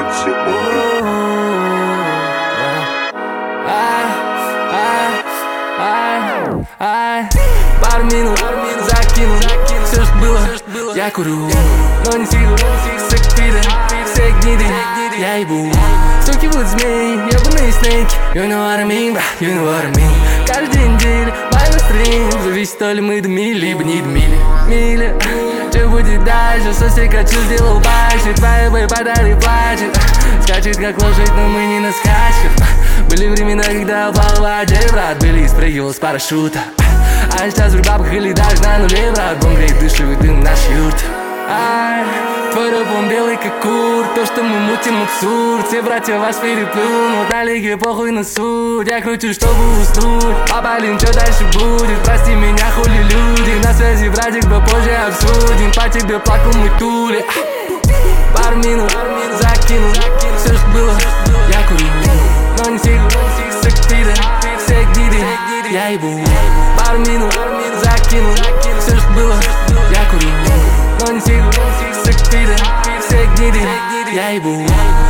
Пару минут закину все, что было. Я курю, но не сиду. Сакпиды, все гниды, я ебу. Суки будут змеи, ебаные снейки. You know what I mean, bro, you know what I mean. Каждый неделю мое настроение зависит, то ли мы до мили, либо не до мили. Миля, что будет дальше? Сосед хочу, сделал пальчик. Твои бэй подари плачет. Скачет как лошадь, но мы не на скачках. Были времена, когда упал в воде, брат. Были и спрыгивал с парашюта. А сейчас в бабках или даже на нуле, брат. Бом греет дышливый дым наш юрт. Ай, твой рэп он белый как кур. То, что мы мутим абсурд. Все братья вас переплюнут. На лиге похуй на суть. Я кручу, чтобы уснуть. Папа, блин, что дальше будет? Прости меня, хули люди. На связи, братик, попозже обсудим. По тебе плакал мой тули. Пару минут закину все, что было. Я курю, но не сиду. Сакпиды, все гниды, я ебу. Пару минут закину все, что было. Я курю, но не сиду. Сакпиды, все гниды, я ебу.